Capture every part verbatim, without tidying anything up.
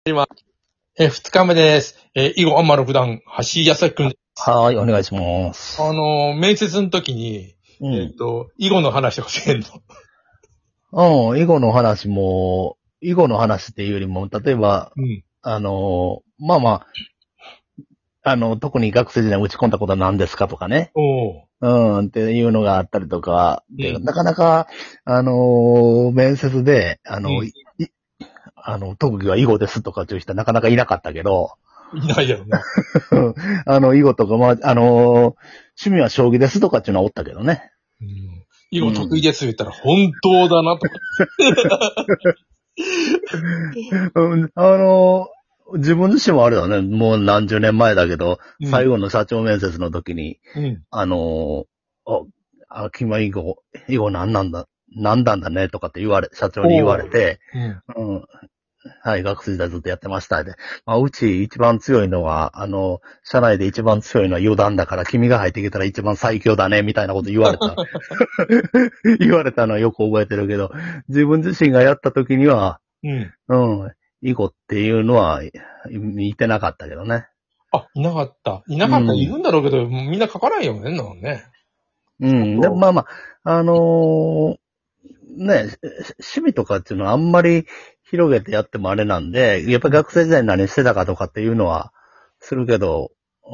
今、えー、二日目です。えー、囲碁アンマ六段、橋井康明くん。 はーい、お願いします。 あのー、面接の時に、 うん。 えっと、囲碁の話とかせんの。 うん、囲碁の話も、囲碁の話っていうよりも、例えば、 うん。 あの、まあまあ、あの、特に学生時代打ち込んだことは何ですかとかね。 おー。 うん、っていうのがあったりとか、で、 うん。 なかなか、あの、面接で、あの、 うん。 いあの、特技は囲碁ですとかっていう人はなかなかいなかったけど、 いないやろな。 あの、囲碁とか、まあ、あの、趣味は将棋ですとかっていうのはおったけどね。 うん。囲うん。 碁得意です言ったら、本当だなとか。 うん、あの、自分自身もあれだね、もう何十年前だけど、 うん。 最後の社長面接の時に、 うん。 あの、あ、あ、君は囲碁、囲碁何なんだ、何段だねとかって言われ、社長に言わおー。 れて、 うん。 うん、はい、学生時代ずっとやってましたで、まあ、うち一番強いのは、あの、社内で一番強いのは四段だから、君が入ってきたら一番最強だね、みたいなこと言われた。言われたのはよく覚えてるけど、自分自身がやった時には、 うん。 うん。囲碁っていうのは、い見てなかったけどね。 あ、いなかった。いなかったらいるうん。 んだろうけど、みんな書かないよね、なのね。 うん。でもまあまあ、あのーね、し趣味とかっていうのはあんまり広げてやってもあれなんで、やっぱり学生時代に何してたかとかっていうのはするけど、うん。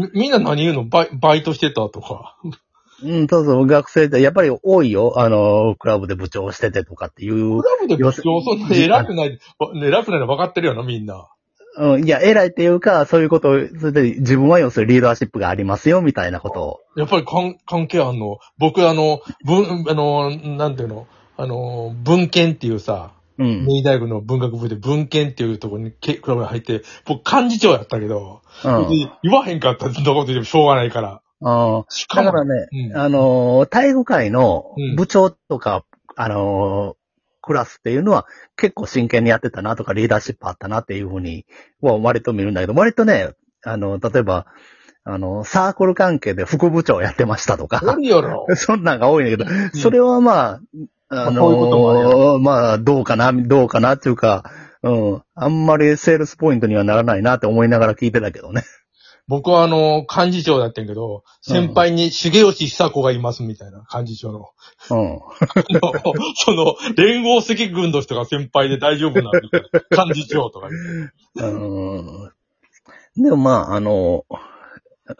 み、みんな何言うのバイ、バイトしてたとか。 うん、そうそう、学生ってやっぱり多いよ。あのークラブで部長しててとかっていう、 クラブで部要す長、そんなじあ偉くない、偉くないの分かってるよな、みんな。 うん、いや、偉いっていうか、そういうことを、それで自分は要するにリーダーシップがありますよ、みたいなことを。 やっぱり関関係あんの。僕、あの、文、あの、なんていうの、あの、文献っていうさ、 うん。 明治大学の文学部で文献っていうところにけクラブに入って、僕幹事長やったけど、 うん。 別に言わへんかったらどんなこと言ってもしょうがないから。 ああ、 しかも、 だからね、 うん、 あのー、体育会のうん。 部長とか、あのー、クラスっていうのは結構真剣にやってたなとかリーダーシップあったなっていうふうには割と見るんだけど、割とね、あの、例えば、あの、サークル関係で副部長やってましたとか、 おるよろ。 そんなんが多いんだけど、 うん。 それはまあ、あまあ、そういうこともあるやろ。 のー、まあ、どうかな、どうかなっていうか、うん、あんまりセールスポイントにはならないなって思いながら聞いてたけどね。 僕はあの、幹事長だったんやけど、先輩に重吉久子がいますみたいな、幹事長の。 うん。 のその、連合赤軍の人が先輩で大丈夫なみたいな。幹事長とか言って。 うん。でもまあ、あの、うん、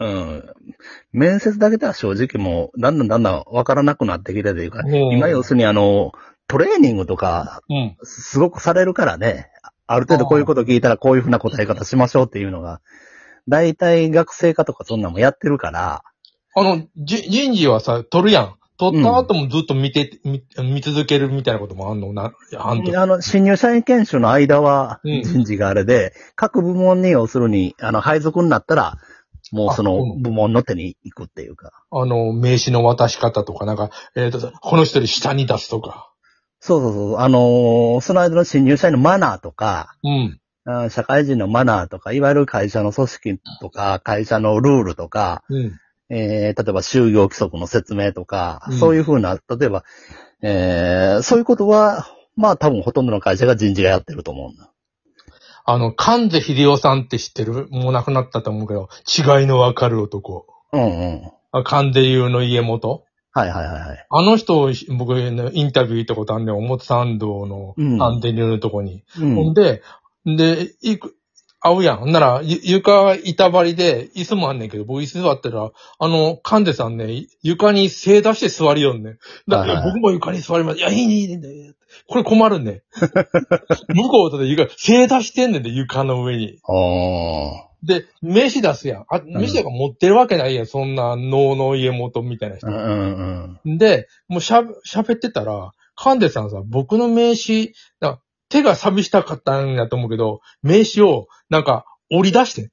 面接だけでは正直もう、だんだんだんだんわからなくなってきてというか、今要するにあの、トレーニングとか、 うん。 すごくされるからね、ある程度こういうこと聞いたらこういうふうな答え方しましょうっていうのが、大体学生課とかそんなのもやってるから、 あの、じ、人事はさ、取るやん。取ったうん。 後もずっと見て、見、見続けるみたいなこともあんのな、半年。 あの、新入社員研修の間はうん。 人事があれで、各部門に要するに、あの、配属になったら、もうあ、 そのそうなの。 部門の手に行くっていうか。 あの、名刺の渡し方とか、なんか、えっと、この人より下に出すとか。 そうそうそう。あのーその間の新入社員のマナーとか、 うん。 あ社会人のマナーとか、いわゆる会社の組織とか、会社のルールとか、 うん。 えー、例えば就業規則の説明とか、 うん。 そういうふうな、例えば、えー、そういうことは、まあ多分ほとんどの会社が人事がやってると思うんだ。 あの、関瀬秀夫さんって知ってる？もう亡くなったと思うけど、違いのわかる男。 うんうん。 あ、関瀬優の家元。 はいはいはいはい。 あの人を僕ね、インタビュー行ったことあんねん。表参道のうん。 関瀬優のとこに。 うん。 ほんで、で、行く、会うやん。ほんなら、ゆ床板張りで、椅子もあんねんけど、僕椅子座ったら、あの、関瀬さんね、床に正出して座りよんねん。だいや、 はいはいはい。 僕も床に座ります。いや、いいね、いいね。これ困るねん。向こうとで床、正出してんねんで、床の上に。 ああ。 で、飯出すやん。あ、 うん。 飯が持ってるわけないやん。そんな、能の家元みたいな人。 うんうんうん。 で、もうしゃ、喋ってたら、神出さんさ、僕の名刺、な手が寂しかったんやと思うけど、名刺を、なんか、折り出してん。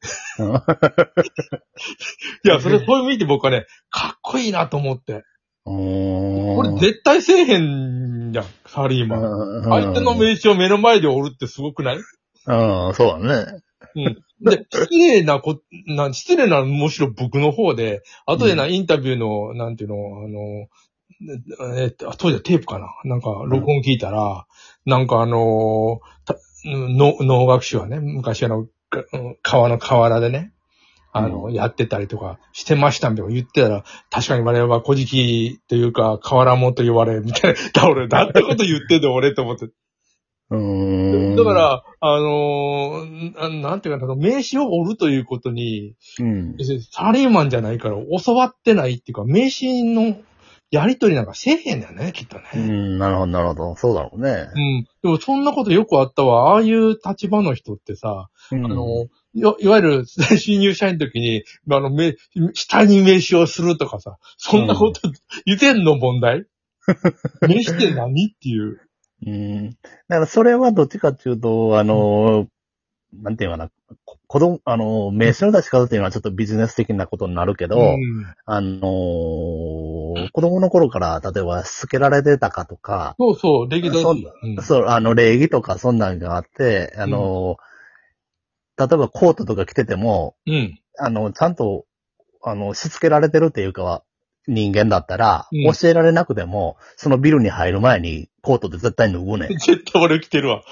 いや、それ、そういう意味で僕はね、かっこいいなと思って。これおー。 絶対せえへんやん、サラリーうマン。相手のんうん。 名刺を目の前で折るってすごくない？ うん、そうだね。 うん。で、失礼なこ、な、失礼な、むしろ僕の方で、後でな、 うん。 インタビューの、なんていうの、あの、えっと、あ、当時はテープかななんか、録音聞いたら、なんかあのーたの能楽師はね、昔あの、川の河原でね、あの、 うん、 やってたりとかしてましたみたいな言ってたら、確かに我々は古事記というか、河原もと言われ、みたいな、俺、なんてこと言ってんだ俺と思って。 うーん。 だから、あのーな、なんていうかな、名刺を折るということに、 うん。 サラリーマンじゃないから教わってないっていうか、名刺のやりとりなんかせえへんだよね、きっとね。 うん、なるほど、なるほど。そうだろうね。 うん。でもそんなことよくあったわ。ああいう立場の人ってさ、 うん。 あの、いわいわゆる新入社員の時に、あの、め、下に名刺をするとかさ、そんなこと言ってんの問題名刺って何っていう。 うん。だからそれはどっちかっていうと、あの、なんていうかな、こ子供、あの、名刺の出し方っていうのはちょっとビジネス的なことになるけど、 うん。 あの、子供の頃から例えばしつけられてたかとか、 そうそう、歴代そ、 史。うん。 そう、あの、礼儀とかそんなんがあって、あの、例えばコートとか着てても、 うん。 あの、ちゃんと、あの、しつけられてるっていうかは、人間だったら、 うん教えられなくても、そのビルに入る前にコートで絶対脱ぐね絶対俺着てるわ。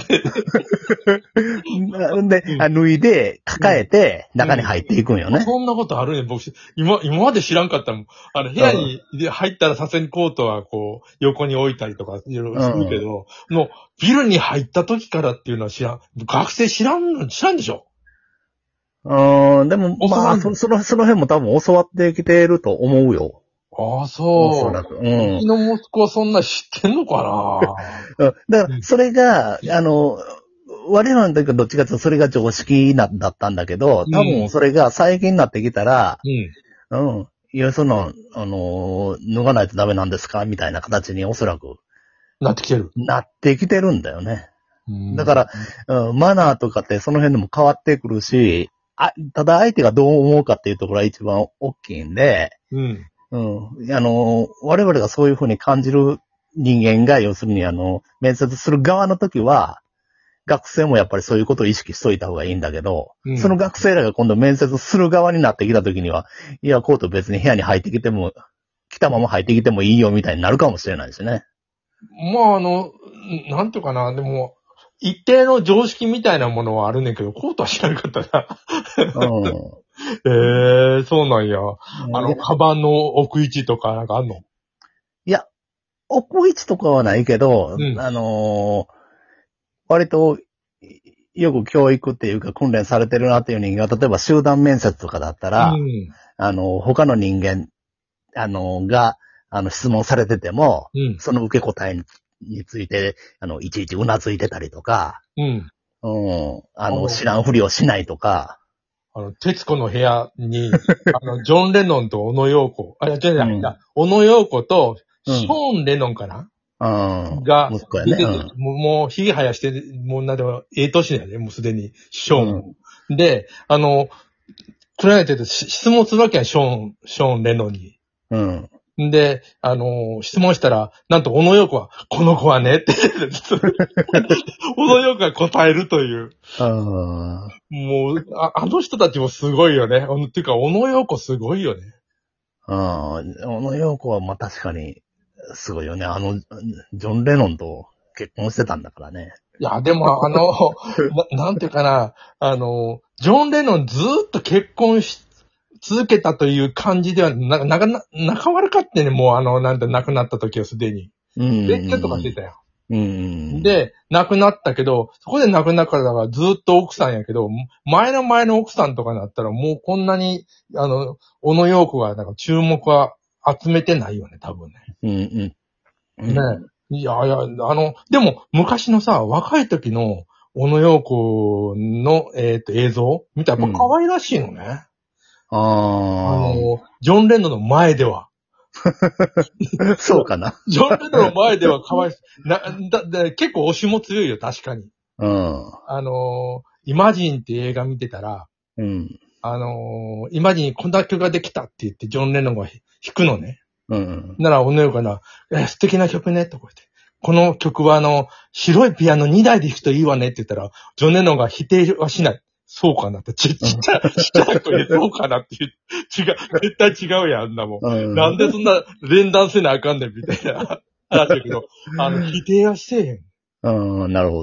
ん。で、 うん脱いで、抱えて、中に入っていくんよね。 そんなことあるね、僕。今、今まで知らんかったもん。あの、部屋に入ったらさすがにコートはこう、横に置いたりとかいろいろするけど、の、ビルに入った時からっていうのは知らん。学生知らん、知らんでしょ？ うん、でも、まあ、 教わんのそその、その辺も多分教わってきてると思うよ。 ああ、 おそう。 そらく。うん。 うちの息子はそんな知ってんのかなうんだから、それが、あの、我々の時はどっちかというとそれが常識な、だったんだけど、多分それが最近になってきたら、 うん。 うん。いや、その、あの、脱がないとダメなんですかみたいな形におそらくなってきてる。 なってきてるんだよね。 うんだから、うん、マナーとかってその辺でも変わってくるし、あ、ただ相手がどう思うかっていうところが一番大きいんで、 うん。 うん。あの、我々がそういうふうに感じる人間が、要するにあの、面接する側の時は、学生もやっぱりそういうことを意識しといた方がいいんだけど、 うんその学生らが今度面接する側になってきた時には、いや、コート別に部屋に入ってきても、来たまま入ってきてもいいよみたいになるかもしれないですね。 まあ、あの、なんていうかな、でも、一定の常識みたいなものはあるねんけど、コートは知らなかったな。 うん。 ええー、そうなんや。あの、 いや、 カバンの置く位置とかなんかあんの？ いや置く位置とかはないけど、 うんあのー割と、よく教育っていうか訓練されてるなっていう人間が、例えば集団面接とかだったら、 うん。 あの、他の人間、あの、が、あの、質問されてても、 うん。 その受け答えにについて、あの、いちいちうなずいてたりとか、 うん。 うん、あの、 あの知らんふりをしないとか、 あの、徹子の部屋に、あの、ジョン・レノンと小野洋子、あ、いや、違う違う、 うんいや小野洋子と、 うんショーン・レノンかな、 うん、 が、 息子やね。 出てて、もう、もう、ひげ生やして、もう、なんでも、ええ年だよね、もうすでに、ショーンも。で、あの、クライアントって質問するわけやん、ショーン、ショーン・レノンに。 うん。うん。 で、あのー質問したら、なんと、小野洋子は、この子はね、って小野洋子が答えるという。 あもう、ああの人たちもすごいよね。あのっていうか、小野洋子すごいよね。 あ、小野洋子はまあ確かに、すごいよね。あの、ジョン・レノンと結婚してたんだからね。 いや、でも、あの、な、なんていうかな、あの、ジョン・レノンずーっと結婚し続けたという感じでは、な、なかな、仲悪かってね、もうあの、なんて亡くなった時はすでに。 うん。 別居とかしてたよ。 うん。、 で、亡くなったけど、そこで亡くなったからがずっと奥さんやけど、前の前の奥さんとかになったらもうこんなに、あの、小野洋子がなんか注目は集めてないよね、多分ね。 うんうん。 ねえ。いやいや、あの、でも昔のさ、若い時の小野洋子の、えっと、映像見たらやっぱ可愛らしいのね。 あああ。 の、ジョン・レノンの前では。 そうかな。 ジョン・レノンの前では可愛い。な、だ、だ結構推しも強いよ、確かに。 うん。 あの、イマジンって映画見てたら、 うん。 あの、イマジンにこんな曲ができたって言って、ジョン・レノンが弾くのね。 うん。 なら、小野洋子が、え、素敵な曲ね、とか言って。この曲はあの、白いピアノにだいで弾くといいわねって言ったら、ジョン・レノンが否定はしない。そうかなって、ち、ちっちゃい、ちっちゃい声でそうかなって言う。違う、絶対違うやん、あんなもん。 うん。 なんでそんな連弾せなあかんねん、みたいな話だけど、あの、否定はしてへん。 うん、なるほど。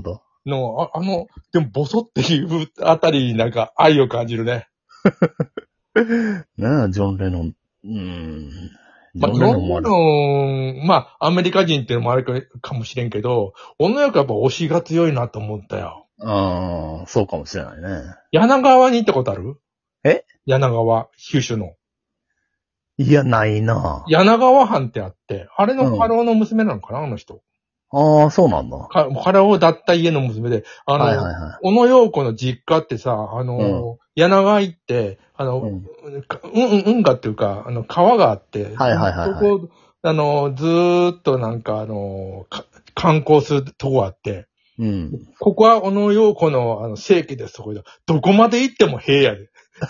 の、ああの、でもボソっていうあたりになんか愛を感じるね。 ねえ、ジョン・レノン。うーん。 まあ、ジョン・レノン、まあ、アメリカ人っていうのもあるかかもしれんけど、女の子やっぱ推しが強いなと思ったよ。 ああ、そうかもしれないね。 柳川に行ったことある？ え？ 柳川、九州の。 いや、ないな。 柳川藩ってあって、あれうんの家老の娘なのかな、あの人。 ああ、そうなんだ。 か、家老だった家の娘で、あの、 はいはいは小野洋子の実家ってさ、あの、柳川行って、あの、 ううんん、うん、運河っていうか、あの、川があって、 はいはいはいはいそこ、あの、ずーっとなんか、あの、か観光するとこあって、 い。うん。 ここは小野洋子の、あの、聖地ですとこで、どこまで行っても平野で。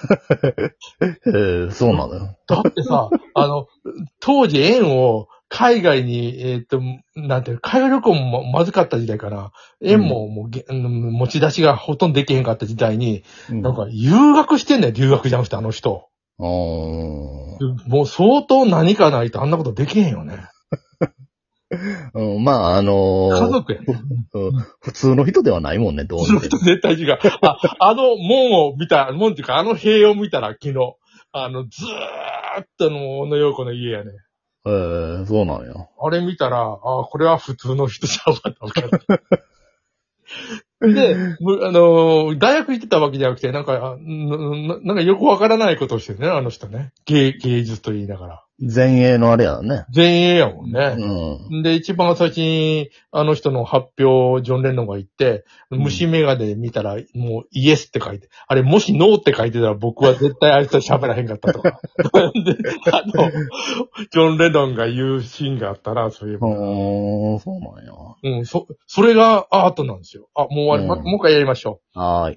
ええそうなんだよ。 だってさ、あの、当時円を海外に、えっ、と、なんていうの、海外旅行もまずかった時代かな。円ももうげ、うん持ち出しがほとんどできへんかった時代に、 うんなんか留学してんねん、留学じゃなくてあの人。 あーもう相当何かないとあんなことできへんよね。 うん、まあ、あのー家族やね。 うん普通の人ではないもんね、どうその人見ても。 絶対違う。あ、あの門を見た、門っていうかあの塀を見たら昨日、あの、ずーっとの小野洋子の家やね。 ええそうなんや。 あれ見たら、あこれは普通の人ちゃうわって分かった。で、むあのー大学行ってたわけじゃなくて、なんか、あななんかよくわからないことをしてるね、あの人ね。芸、芸術と言いながら。 前衛のあれやね。 前衛やもんね。 うん。 で、一番最初に、あの人の発表をジョン・レノンが言って、 うん虫眼鏡で見たら、もうイエスって書いて、あれもしノーって書いてたら僕は絶対あいつと喋らへんかったとか。で、あの、ジョン・レノンが言うシーンがあったら、そういえば。 うん、そうなんや。 うん、そ、それがアートなんですよ。あ、もう終わり、まうんもう一回やりましょう。 はーい。